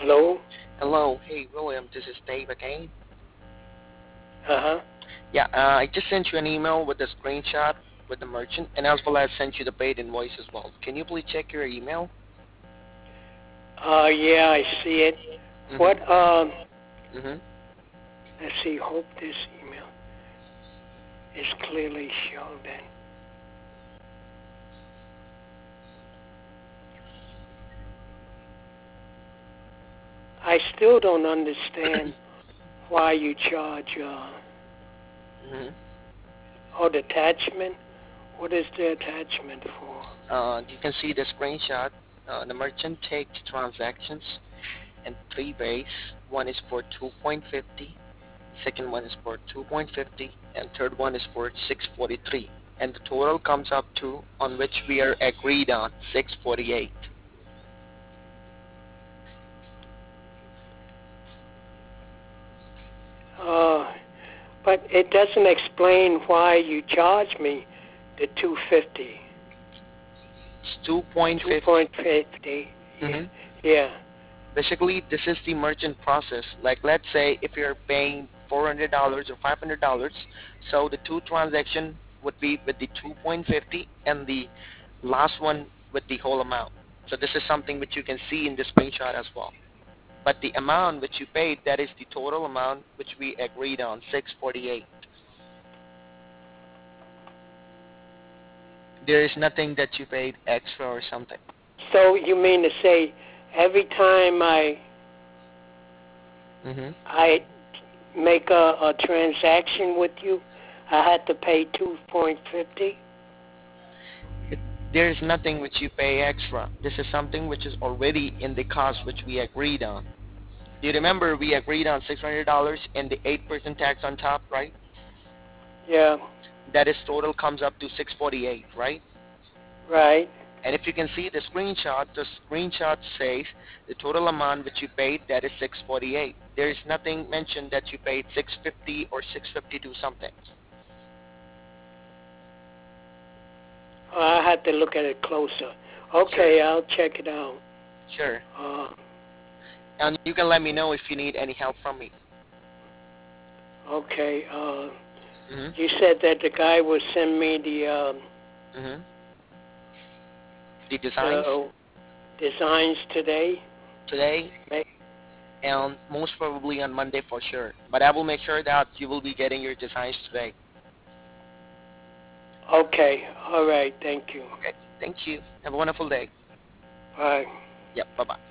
Hello? Hello. Hey, William. This is Dave again. Uh-huh. Yeah, I just sent you an email with the screenshot with the merchant, and as well as sent you the paid invoice as well. Can you please check your email? Yeah, I see it. What, Mm-hmm. Mm-hmm. let's see, hope this email is clearly shown then. I still don't understand why you charge, Mm-hmm. the attachment. What is the attachment for? You can see the screenshot. The merchant takes transactions in three ways. One is for 2.50, second one is for 2.50, and third one is for 643. And the total comes up to, on which we are agreed on, 648. Uh, but it doesn't explain why you charge me the 250. It's 2.50. 2.50. Yeah. Mm-hmm. Yeah. Basically, this is the merchant process. Like, let's say if you're paying $400 or $500, so the two transaction would be with the 2.50 and the last one with the whole amount. So this is something which you can see in the screenshot as well. But the amount which you paid, that is the total amount which we agreed on, 648. There is nothing that you paid extra or something. So you mean to say every time Hmm. I make a transaction with you, I had to pay 2.50? There is nothing which you pay extra. This is something which is already in the cost which we agreed on. Do you remember we agreed on $600 and the 8% tax on top, right? Yeah, That is total comes up to 648, right? right. And if you can see the screenshot says the total amount which you paid, that is 648. There is nothing mentioned that you paid 650 or 652 something. I had to look at it closer. Sure, Okay, I'll check it out. sure. Uh, And you can let me know if you need any help from me. okay. Mhm. You said that the guy would send me Mhm. The designs the designs today. today May- and most probably on Monday for sure. But I will make sure that you will be getting your designs today. Okay, all right. Thank you. Okay. Thank you. Have a wonderful day. Bye. Yep. Bye bye.